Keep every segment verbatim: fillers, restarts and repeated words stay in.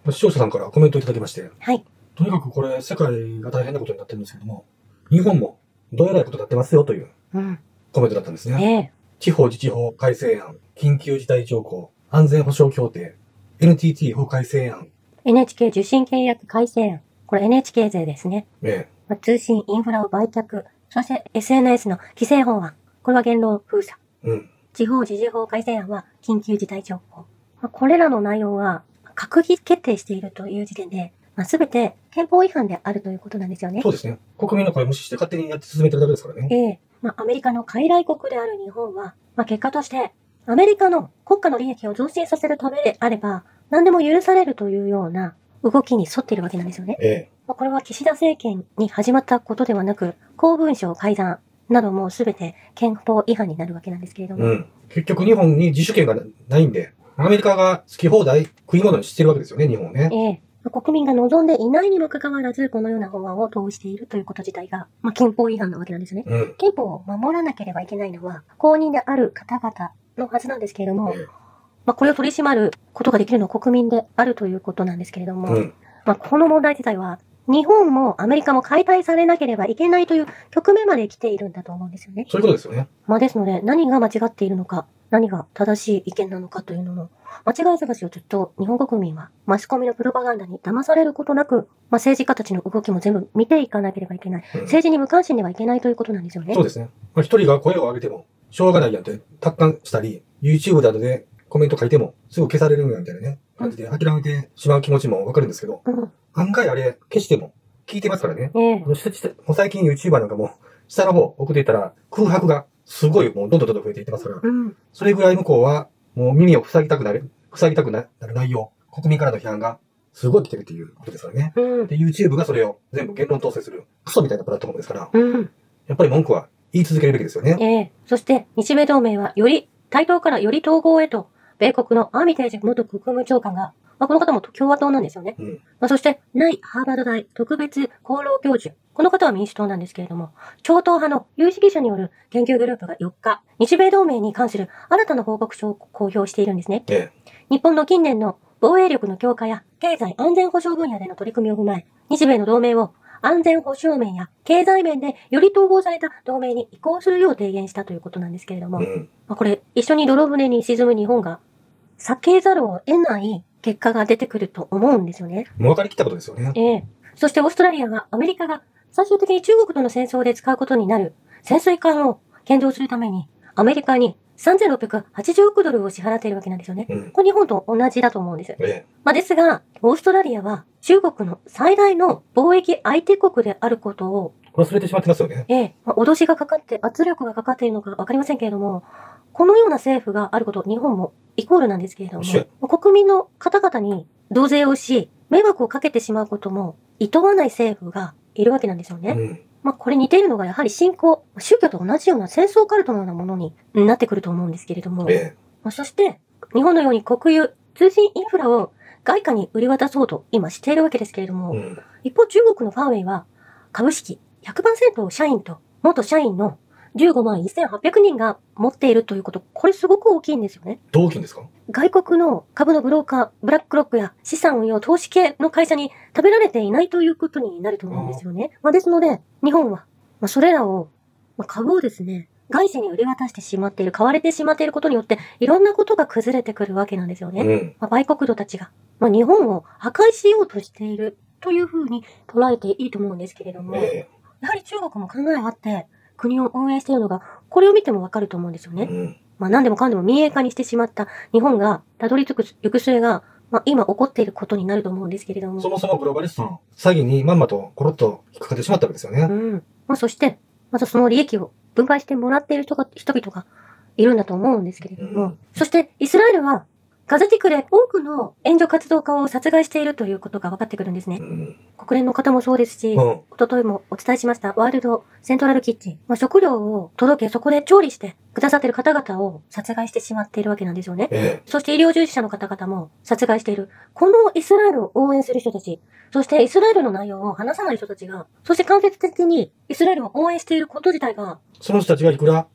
視聴者さんからコメントいただきまして、 はい。 とにかくこれ、世界が大変なことになってるんですけども、日本もどうやらいことになってますよというコメントだったんですね。 ええ。 地方自治法改正案、緊急事態条項、安全保障協定、エヌティーティー 法改正案。 エヌエイチケー 受信契約改正案。これ エヌエイチケー 税ですね。 ええ。 まあ、通信インフラを売却。そして エスエヌエス の規制法案。これは言論封鎖。 うん。 地方自治法改正案は緊急事態条項。まあ、これらの内容は閣議決定しているという時点で、まあ、全て憲法違反であるということなんですよね。 そうですね。国民の声無視して勝手にやって進めてるだけですからね。 ええ。まあ、アメリカの傀儡国である日本は、まあ、結果として、アメリカの国家の利益を増進させるためであれば、何でも許されるというような動きに沿っているわけなんですよね。 ええ。 まあ、これは岸田政権に始まったことではなく、公文書改ざんなども全て憲法違反になるわけなんですけれども。 うん。結局日本に自主権がないんで、アメリカが好き放題食い物にしてるわけですよね、日本ね。 ええ。国民が望んでいないにもかかわらず、このような法案を通しているということ自体が、まあ、憲法違反なわけなんですね。 うん。 憲法を守らなければいけないのは、公認である方々のはずなんですけれども、 ええ。 まあ、これを取り締まることができるのは国民であるということなんですけれども、 うん。 まあ、この問題自体は、日本もアメリカも解体されなければいけないという局面まで来ているんだと思うんですよね。 そういうことですよね。 まあ、ですので、何が間違っているのか、何が正しい意見なのかというのの、間違い探しをずっと日本国民はマスコミのプロパガンダに騙されることなく、まあ、政治家たちの動きも全部見ていかなければいけない。 うん、 政治に無関心ではいけないということなんですよね。 そうですね。まあ、一人が声を上げても、しょうがないやんって、達観したり、YouTube などでコメント書いても、すぐ消されるんやみたいなね、感じで諦めてしまう気持ちもわかるんですけど、 うん、 案外あれ、消しても聞いてますからね。 ええ。 もう最近 YouTuber なんかも、下の方送っていったら、空白がすごいもうどんどんどんどん増えていってますから、 うん、 それぐらい向こうは、もう耳を塞ぎたくなる、塞ぎたくなる内容、国民からの批判がすごい来てるっていうことですからね。 うん、 で、YouTube がそれを全部言論統制するクソみたいなプラットフォームですから、 うん。 やっぱり文句は言い続けるべきですよね。 ええ。そして、日米同盟はより、対等からより統合へと、米国のアーミテージ元国務長官が、まあ、この方も共和党なんですよね。 うん。 まあ、そして、ナイ・ハーバード大特別厚労教授。この方は民主党なんですけれども、超党派の有識者による研究グループがよっか、日米同盟に関する新たな報告書を公表しているんですね。 ええ。 日本の近年の防衛力の強化や経済安全保障分野での取り組みを踏まえ、日米の同盟を安全保障面や経済面でより統合された同盟に移行するよう提言したということなんですけれども、 うん。 まあ、これ一緒に泥船に沈む日本が避けざるを得ない結果が出てくると思うんですよね。 もう分かりきったことですよね。 ええ。そしてオーストラリアはアメリカが最終的に中国との戦争で使うことになる潜水艦を建造するためにアメリカにさんぜんろっぴゃくはちじゅうおくドルを支払っているわけなんですよね。 うん。 これ日本と同じだと思うんです。 ええ。 まあ、ですが、オーストラリアは中国の最大の貿易相手国であることを忘れてしまってますよね。 ええ、まあ、脅しがかかって、圧力がかかっているのかわかりませんけれども、このような政府があること、日本もイコールなんですけれども、国民の方々に同税をし、迷惑をかけてしまうことも、厭わない政府がいるわけなんですよね。 うん。 まあ、これ似ているのがやはり信仰、宗教と同じような戦争カルトのようなものになってくると思うんですけれども、 ええ。 まあ、そして、日本のように国有、通信インフラを外貨に売り渡そうと今しているわけですけれども、 うん。 一方中国のファーウェイは株式 ひゃくパーセント を社員と元社員のじゅうごまんせんはっぴゃくにんが持っているということ、これすごく大きいんですよね。 どう大きいんですか？ 外国の株のブローカー、ブラックロックや資産運用、投資系の会社に食べられていないということになると思うんですよね。まあ、ですので、日本は、まあ、それらを、まあ、株をですね、外資に売り渡してしまっている、買われてしまっていることによって、いろんなことが崩れてくるわけなんですよね。 うん。 まあ、売国奴たちが、まあ、日本を破壊しようとしているというふうに捉えていいと思うんですけれども、 ええ。 やはり中国も考えがあって、国を運営しているのが、これを見てもわかると思うんですよね。 うん。 まあ何でもかんでも民営化にしてしまった日本がたどり着く行く末が、まあ今起こっていることになると思うんですけれども。 そもそもグローバリストの詐欺にまんまとコロッと引っかかってしまったわけですよね。 うん。まあそして、またその利益を分配してもらっている人が、人々がいるんだと思うんですけれども。 うん。 そしてイスラエルはガザ地区で多くの援助活動家を殺害しているということが分かってくるんですね。 うん。 国連の方もそうですし、 うん。 一昨日もお伝えしましたワールドセントラルキッチン。まあ、食料を届け、そこで調理してくださっている方々を殺害してしまっているわけなんですよね。 ええ。 そして医療従事者の方々も殺害している。このイスラエルを応援する人たち、そしてイスラエルの内容を話さない人たちが、そして間接的にイスラエルを応援していること自体が、 その人たちがいくら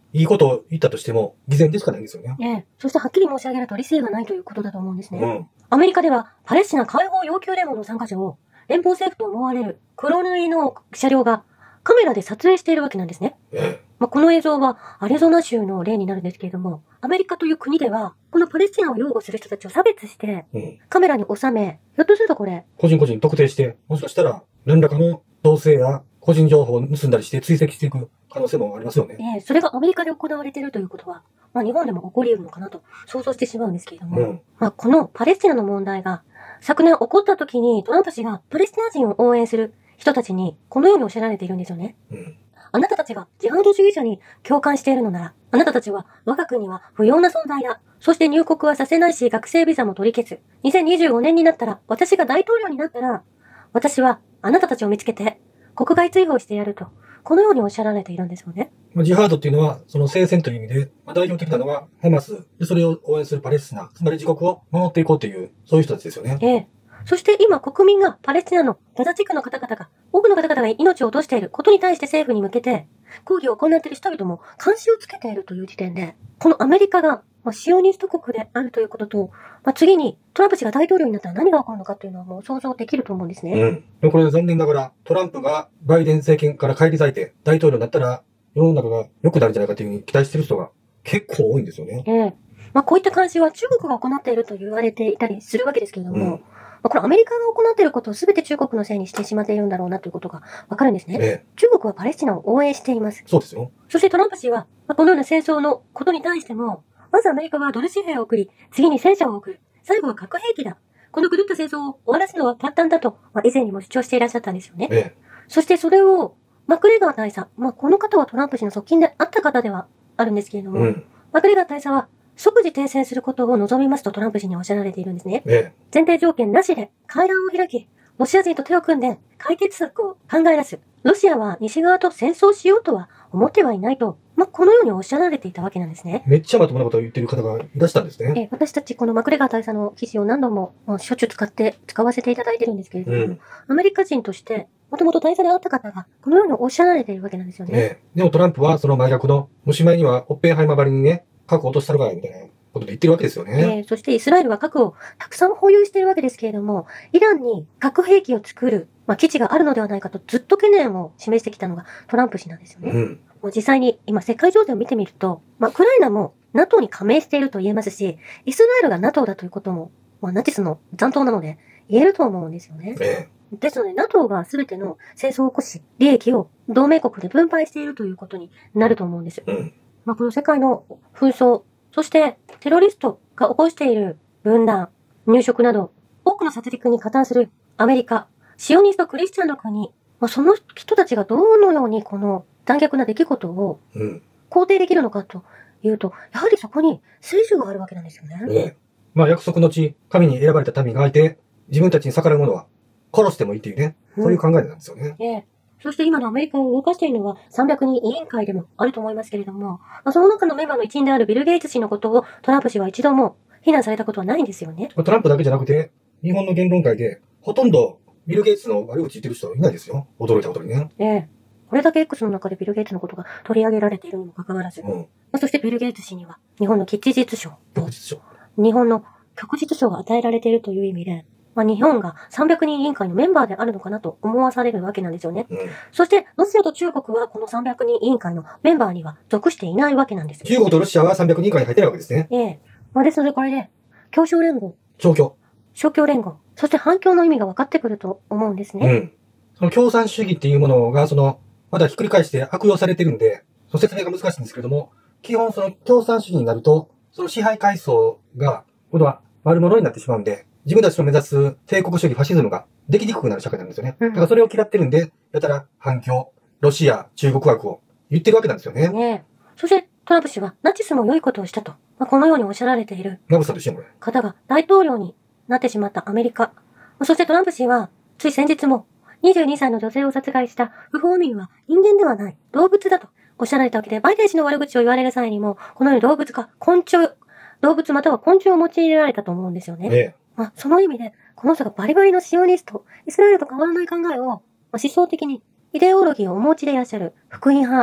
いいことを言ったとしても、偽善でしかないんですよね。 ええ。そしてはっきり申し上げると理性がないということだと思うんですね。 うん。 アメリカではパレスチナ解放要求デモの参加者を連邦政府と思われる黒塗りの車両がカメラで撮影しているわけなんですね。 ええ。 まあ、この映像はアリゾナ州の例になるんですけれども、アメリカという国では、このパレスチナを擁護する人たちを差別して、 うん。 カメラに収め、ひょっとするとこれ、 個人個人特定して、もしかしたら、何らかの同性や個人情報を盗んだりして追跡していく可能性もありますよね。 えー、それがアメリカで行われているということは、まあ、日本でも起こり得るのかなと想像してしまうんですけれども、 うん。 まあ、このパレスチナの問題が昨年起こった時にトランプ氏がパレスチナ人を応援する人たちにこのようにおっしゃられているんですよね。 うん。 あなたたちがジハード主義者に共感しているのなら、あなたたちは我が国は不要な存在だ。そして入国はさせないし、学生ビザも取り消す。にせんにじゅうごねんになったら、私が大統領になったら、私はあなたたちを見つけて、国外追放してやると、このようにおっしゃられているんですよね。 まあ、ジハードっていうのは、その聖戦という意味で、まあ、代表的なのはハマス。で、それを応援するパレスチナ。つまり自国を守っていこうという、そういう人たちですよね。 ええ。そして今国民がパレスチナのガザ地区の方々が、多くの方々が命を落としていることに対して政府に向けて、抗議を行っている人々も監視をつけているという時点で、このアメリカが、まあ、シオニスト国であるということと、まあ、次にトランプ氏が大統領になったら何が起こるのかというのはもう想像できると思うんですね。 うん。でもこれ残念ながら、トランプがバイデン政権から返り咲いて大統領になったら、世の中が良くなるんじゃないかというふうに期待している人が結構多いんですよね。 ええ。まあ、こういった監視は中国が行っていると言われていたりするわけですけれども、 うんまあ、これアメリカが行っていることを全て中国のせいにしてしまっているんだろうなということがわかるんですね。 ええ。 中国はパレスチナを応援しています。 そうですよ。 そしてトランプ氏は、まあ、このような戦争のことに対しても、まずアメリカはドル紙幣を送り、次に戦車を送る、最後は核兵器だ。この狂った戦争を終わらすのは簡単だと、まあ、以前にも主張していらっしゃったんですよね。 ええ。 そしてそれを、マクレガー大佐、まあ、この方はトランプ氏の側近であった方ではあるんですけれども、 うん。 マクレガー大佐は即時停戦することを望みますとトランプ氏におっしゃられているんですね。 ええ。 前提条件なしで会談を開き、ロシア人と手を組んで解決策を考え出す。ロシアは西側と戦争しようとは思ってはいないと、まあ、このようにおっしゃられていたわけなんですね。 めっちゃまともなことを言ってる方がいらしたんですね。 えー私たちこのマクレガー大佐の記事を何度も、まあ、しょっちゅう使って、使わせていただいてるんですけれども、 うんアメリカ人として、もともと大佐であった方が、このようにおっしゃられているわけなんですよね。 ええ。でもトランプはその真逆の、おしまいにはオッペンハイマーばりにね、核を落としたのかいみたいなことで言ってるわけですよね。 えーそしてイスラエルは核をたくさん保有しているわけですけれども、イランに核兵器を作る、まあ、基地があるのではないかとずっと懸念を示してきたのがトランプ氏なんですよね。 うん。 もう実際に今世界情勢を見てみると、まあ、ウクライナも ナトー に加盟していると言えますし、イスラエルが ナトー だということも、まあ、ナチスの残党なので言えると思うんですよね。 ええ。 ですので ナトー が全ての戦争を起こし、利益を同盟国で分配しているということになると思うんです。 うん。 まあ、この世界の紛争、そしてテロリストが起こしている分断、入植など、多くの殺戮に加担するアメリカ、シオニストクリスチャンの国、まあ、その人たちがどのようにこの残虐な出来事をうん。 肯定できるのかというと、やはりそこに聖書があるわけなんですよね。 ええ。まあ約束の地、神に選ばれた民がいて、自分たちに逆らう者は殺してもいいっていうね、そういう考えなんですよね。 ええ。そして今のアメリカを動かしているのはさんびゃくにん委員会でもあると思いますけれども、まあ、その中のメンバーの一員であるビル・ゲイツ氏のことをトランプ氏は一度も非難されたことはないんですよね。 トランプだけじゃなくて、日本の言論会で、ほとんどビル・ゲイツの悪口言ってる人いないですよ。驚いたことにね。 ええ。これだけ X の中でビル・ゲイツのことが取り上げられているにもかかわらず、まうん。 あ、そしてビル・ゲイツ氏には日本の吉日賞と翌日賞。 日本の旭日賞が与えられているという意味で、まあ、日本がさんびゃくにん委員会のメンバーであるのかなと思わされるわけなんですよね。 うん。 そして、ロシアと中国はこのさんびゃくにん委員会のメンバーには属していないわけなんですよ。 中国とロシアはさんびゃくにん以下に入ってないわけですね。 ええ。まあ、ですのでこれで、協商連合、 状況。 勝共連合、そして反共の意味が分かってくると思うんですね。 うん。その共産主義っていうものが、その、まだひっくり返して悪用されてるんで、その説明が難しいんですけれども、基本その共産主義になると、その支配階層が、今度は悪者になってしまうんで、自分たちの目指す帝国主義ファシズムができにくくなる社会なんですよね。 うんだからそれを嫌ってるんで、やたら反共、ロシア、中国枠を言ってるわけなんですよね。 ねえ。そして、トランプ氏はナチスも良いことをしたと、まあ、このようにおっしゃられているナブさんと一緒にこれ。 方が大統領になってしまったアメリカ。そしてトランプ氏は、つい先日も、にじゅうにさいの女性を殺害した不法民は人間ではない、動物だとおっしゃられたわけで、バイデン氏の悪口を言われる際にも、このように動物か昆虫、動物または昆虫を用いられたと思うんですよね。 ねまあ、その意味で、この人がバリバリのシオニスト、イスラエルと変わらない考えを、まあ、思想的にイデオロギーをお持ちでいらっしゃる福音派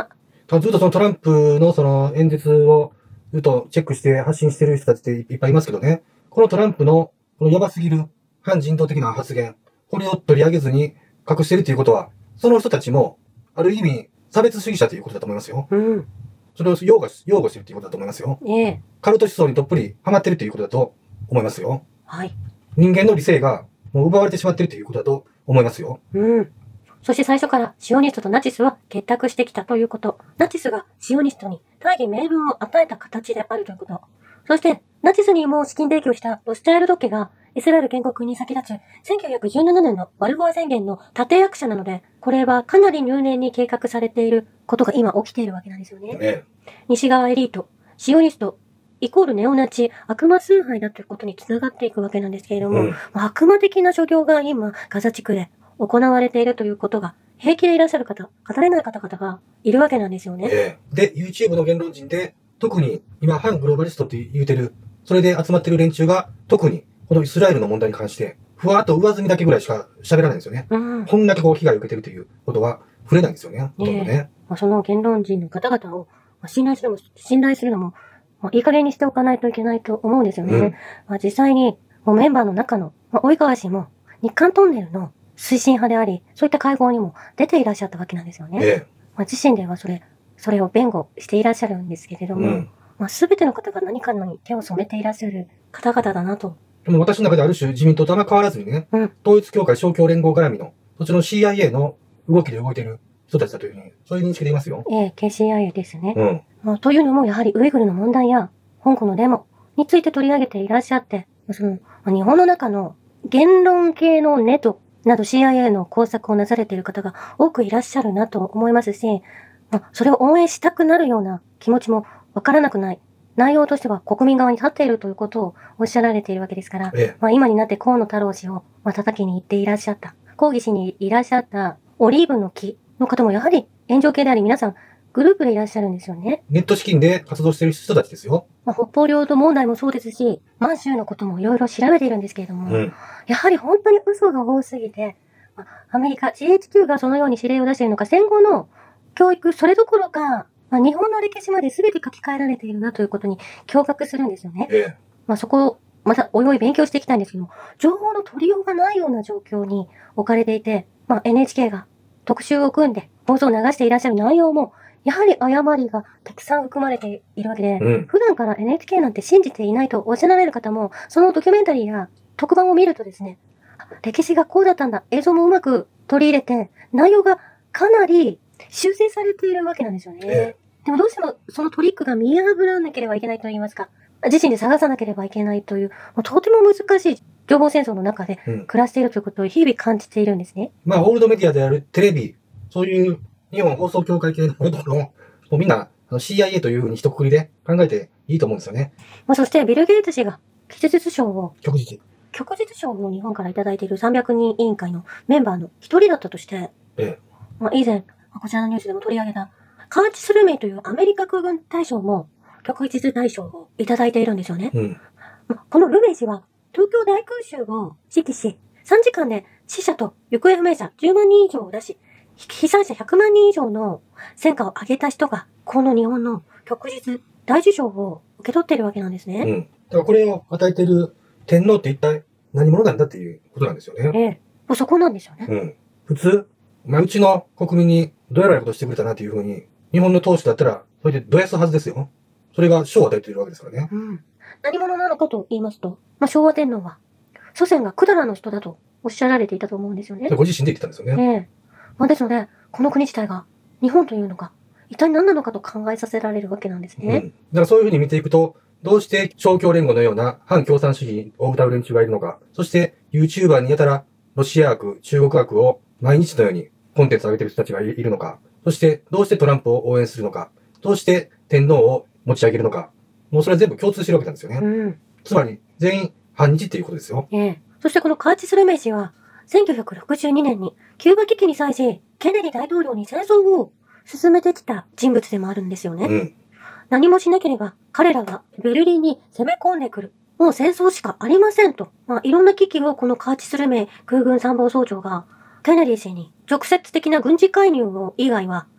ずっとそのトランプのその演説をずっとチェックして発信してる人たちっていっぱいいますけどね。このトランプのこのやばすぎる反人道的な発言、これを取り上げずに隠してるということは、その人たちもある意味差別主義者ということだと思いますよ。 うん。 それを擁護し、擁護してるということだと思いますよ。 ええ。 カルト思想にどっぷりハマってるということだと思いますよ。 はい。 人間の理性がもう奪われてしまってるということだと思いますよ。 うん。そして最初からシオニストとナチスは結託してきたということ。ナチスがシオニストに大義名分を与えた形であるということ。そして、ナチスにも資金提供したロスチャイルド家がイスラエル建国に先立つせんきゅうひゃくじゅうななねんのバルフォア宣言の立役者なので、これはかなり入念に計画されていることが今起きているわけなんですよね。 ね。 西側エリート、シオニスト、イコールネオナチ、悪魔崇拝だということにつながっていくわけなんですけれども、 うん、 悪魔的な所業が今、ガザ地区で行われているということが、平気でいらっしゃる方、語れない方々がいるわけなんですよね。 ええ。で、YouTube の言論人で、特に今、反グローバリストって言うてる、それで集まってる連中が、特にこのイスラエルの問題に関して、ふわっと上積みだけぐらいしか喋らないんですよね。 うん。 こんだけこう被害を受けてるということは触れないんですよね。ほとんどね。 まあ、その言論人の方々を信頼するのも、信頼するのも、まあ、いい加減にしておかないといけないと思うんですよね。 うん、 まあ、実際に、もうメンバーの中の、まあ、及川氏も、日韓トンネルの推進派であり、そういった会合にも出ていらっしゃったわけなんですよね。 ええ。 まあ、自身ではそれ、それを弁護していらっしゃるんですけれども、 うん、 まあ、全ての方が何かに手を染めていらっしゃる方々だなと。 でも私の中である種自民党とあんま変わらずにね、 うん。 統一教会勝共連合絡みの、そっちの シーアイエー の動きで動いてる人たちだというふうに、そういう認識でいますよ。 ええ、ケーシーアイエー ですね。 うん。 まあ、というのも、やはりウイグルの問題や、香港のデモについて取り上げていらっしゃって、その、まあ、日本の中の言論系のネトなど シーアイエー の工作をなされている方が多くいらっしゃるなと思いますし、まあ、それを応援したくなるような気持ちもわからなくない。内容としては国民側に立っているということをおっしゃられているわけですから、 ええ。 まあ、今になって河野太郎氏を、まあ、叩きに行っていらっしゃった、抗議しにいらっしゃったオリーブの木の方もやはり炎上系であり皆さんグループでいらっしゃるんですよね。 ネット資金で活動している人たちですよ。 まあ、北方領土問題もそうですし、満州のこともいろいろ調べているんですけれども、 うん。 やはり本当に嘘が多すぎて、まあアメリカ、ジーエイチキュー がそのように指令を出しているのか、戦後の教育、それどころか、まあ、日本の歴史まで全て書き換えられているなということに驚愕するんですよね。 ええ。 まあ、そこを、またおいおい勉強していきたいんですけども、情報の取りようがないような状況に置かれていて、まあ、エヌエイチケー が特集を組んで放送を流していらっしゃる内容も、やはり誤りがたくさん含まれているわけで、 うん。 普段から エヌエイチケー なんて信じていないとおっしゃられる方も、そのドキュメンタリーや特番を見るとですね、歴史がこうだったんだ、映像もうまく取り入れて、内容がかなり修正されているわけなんですよね。 ええ。 でもどうしてもそのトリックが見破らなければいけないと言いますか、自身で探さなければいけないという、もうとても難しい情報戦争の中でうん。 暮らしているということを日々感じているんですね。 まあ、オールドメディアであるテレビ、そういう日本放送協会系のものも、もうみんなあの シーアイエー というふうに一括りで考えていいと思うんですよね。 まあ、そしてビル・ゲイツ氏が技術賞を、 旭日。 旭日賞を日本からいただいているさんびゃくにん委員会のメンバーの一人だったとして、 ええ。 まあ、以前、こちらのニュースでも取り上げた、カーチスルメイというアメリカ空軍大将も、旭日大賞をいただいているんですよね。 うん。 まあこのルメイ氏は、東京大空襲を指揮し、さんじかんで死者と行方不明者じゅうまんにん以上を出し、被災者ひゃくまんにん以上の戦果を上げた人が、この日本の旭日大受賞を受け取っているわけなんですね。 うん。だからこれを与えている天皇って一体何者なんだっていうことなんですよね。 ええ。もうそこなんですよね。 うん。普通、まあ、うちの国民にどやらいことしてくれたなというふうに、日本の当主だったら、それでどやすはずですよ。それが賞を与えているわけですからね。 うん。何者なのかと言いますと、まあ、昭和天皇は、祖先が百済の人だとおっしゃられていたと思うんですよねそれ。ご自身で言ってたんですよね。 ええ。まあ、ですので、この国自体が、日本というのが、一体何なのかと考えさせられるわけなんですね。 うん。だからそういうふうに見ていくと、どうして勝共連合のような反共産主義を謳う連中がいるのか、そして YouTuber にやたらロシア悪、中国悪を毎日のようにコンテンツを上げてる人たちがいるのか、そしてどうしてトランプを応援するのか、どうして天皇を持ち上げるのか、もうそれは全部共通してるわけなんですよね。 うん。 つまり全員反日っていうことですよ。 ええ。そしてこのカーチスルメイ氏は、せんきゅうひゃくろくじゅうにねんにキューバ危機に際し、ケネディ大統領に戦争を進めてきた人物でもあるんですよね。 うん。 何もしなければ彼らはベルリンに攻め込んでくる。もう戦争しかありませんと。まあ、いろんな危機をこのカーチスルメイ空軍参謀総長がケネディ氏に直接的な軍事介入を以外は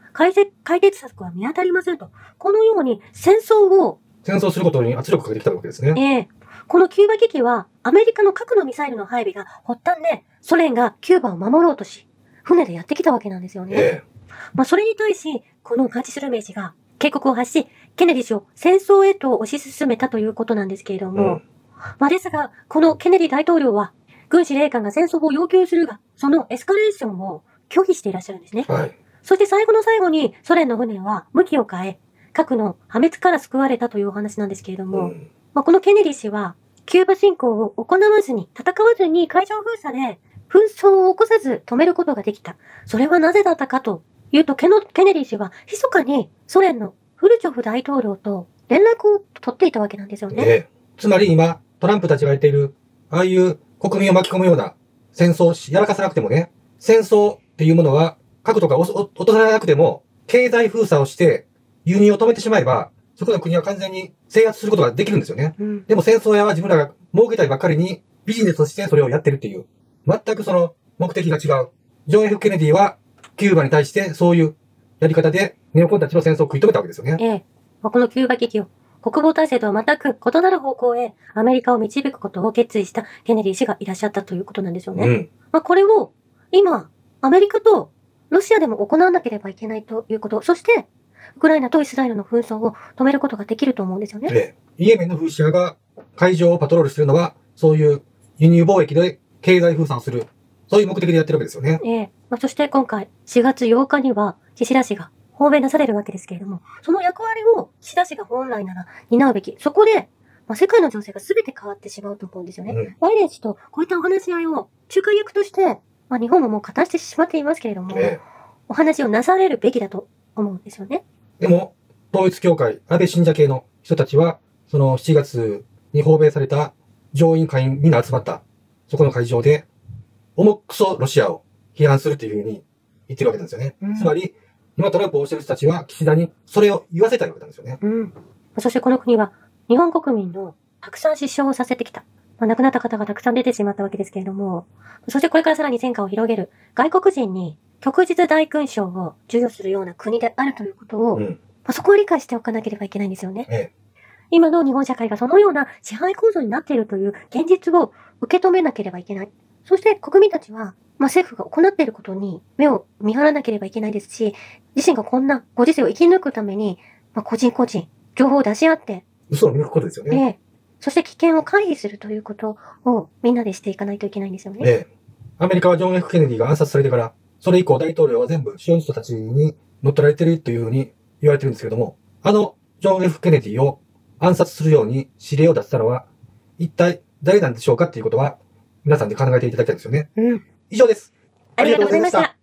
解決、解決策は見当たりませんと。このように戦争を、 戦争することに圧力をかけてきたわけですね。 ええこのキューバ危機は、アメリカの核のミサイルの配備が発端で、ソ連がキューバを守ろうとし、船でやってきたわけなんですよね。 ええまあ、それに対し、このガチスルメイ氏が警告を発し、ケネディ氏を戦争へと推し進めたということなんですけれども、 うんまあ、ですが、このケネディ大統領は、軍司令官が戦争を要求するが、そのエスカレーションを拒否していらっしゃるんですね。 はい。 そして最後の最後に、ソ連の船は向きを変え、核の破滅から救われたというお話なんですけれども、 うんまあ、このケネディ氏は、キューバ侵攻を行わずに、戦わずに海上封鎖で、紛争を起こさず止めることができた。それはなぜだったかというと、ケノケネディ氏は、密かにソ連のフルチョフ大統領と連絡を取っていたわけなんですよね。 ええつまり今、トランプたちがやっている、ああいう国民を巻き込むような戦争をしやらかさなくてもね、戦争っていうものは、核とか落とされなくても、経済封鎖をして輸入を止めてしまえば、そこの国は完全に制圧することができるんですよね。 うん、 でも戦争屋は自分らが儲けたいばっかりにビジネスとしてそれをやってるっていう。全くその目的が違う。ジョン・ F ・ケネディはキューバに対してそういうやり方でネオコンたちの戦争を食い止めたわけですよね。 ええ。まあ、このキューバ危機を国防体制とは全く異なる方向へアメリカを導くことを決意したケネディ氏がいらっしゃったということなんですよね。 うん。 まあ、これを今、アメリカとロシアでも行わなければいけないということ。そして、ウクライナとイスラエルの紛争を止めることができると思うんですよね。 ええ。イエメンの風刺派が海上をパトロールしてるのは、そういう輸入貿易で経済封鎖をする。そういう目的でやってるわけですよね。 ええ。まあ、そして今回、しがつようかには、岸田氏が訪米なされるわけですけれども、その役割を岸田氏が本来なら担うべき。そこで、まあ、世界の情勢が全て変わってしまうと思うんですよね。 うん。 バイデン氏とこういったお話し合いを仲介役として、まあ、日本ももう語してしまっていますけれども、 ええ。 お話をなされるべきだと思うんですよね。 でも、統一教会、安倍信者系の人たちは、そのしちがつに訪米された上院会員みんな集まった、そこの会場で、重くそロシアを批判するっていうふうに言ってるわけなんですよね。 うんつまり、今トランプを推してる人たちは岸田にそれを言わせたいわけなんですよね。 うん。そしてこの国は日本国民のたくさん失笑をさせてきた。まあ、亡くなった方がたくさん出てしまったわけですけれども、そしてこれからさらに戦火を広げる外国人に旭日大勲章を授与するような国であるということを、 うん。 まあ、そこを理解しておかなければいけないんですよね。 ええ。 今の日本社会がそのような支配構造になっているという現実を受け止めなければいけない。そして国民たちは、まあ、政府が行っていることに目を見張らなければいけないですし、自身がこんなご時世を生き抜くために、まあ、個人個人、情報を出し合って、 嘘を見抜くことですよね。 ええ、そして危険を回避するということをみんなでしていかないといけないんですよね。 ええ。アメリカはジョン・ F ・ケネディが暗殺されてから、それ以降大統領は全部シオニストたちに乗っ取られてるというふうに言われてるんですけれども、あのジョン・ F ・ケネディを暗殺するように指令を出したのは、一体誰なんでしょうかっていうことは、皆さんで考えていただきたいんですよね。 うん。 以上です。 ありがとうございました。